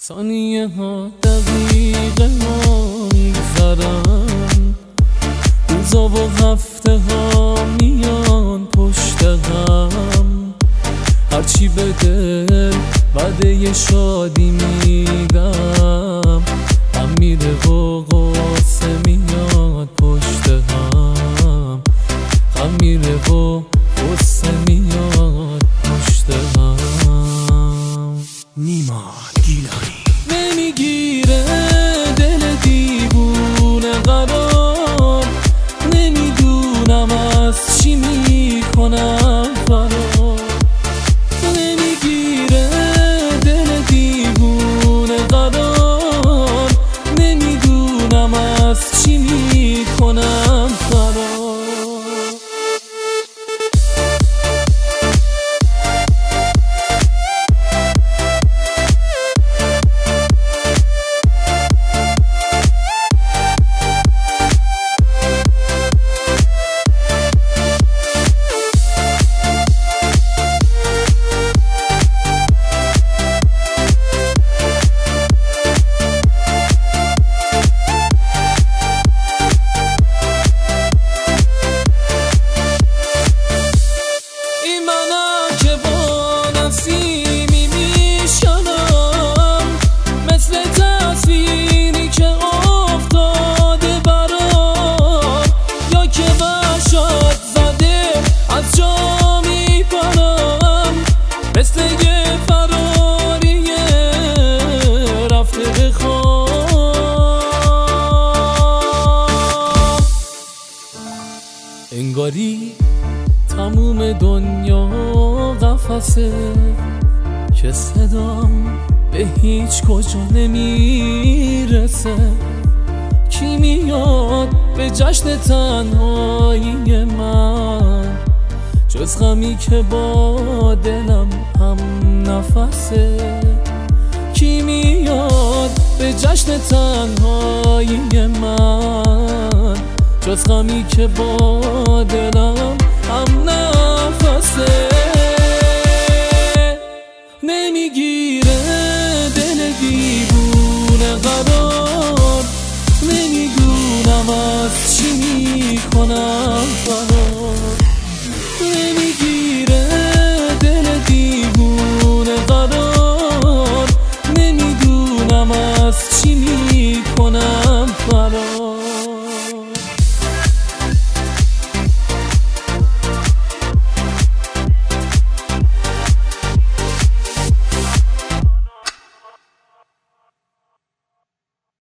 ثانیه ها دقیقه ها میگذرن، روزا و هفته ها میان پشت هم. هرچی به دل وعده شادی میدم، هم میره و قصه میاد پشت هم. هم میره و قصه میاد پشت هم. نیما گیلانی نمیگیره دل دیوونه قرار، نمیدونم از چی میکنم فرار. نمیگیره دل دیوونه قرار، نمیدونم از چی میکنم فرار. مثل یه فراریه رفته به خواب، انگاری تموم دنیا قفسه که صدام به هیچ کجا نمیرسه. کی میاد به جشن تنهایی من، جز غمی که با دلم هم نفسه. کی میاد به جشن تنهایی من، جز غمی که با دلم هم نفسه.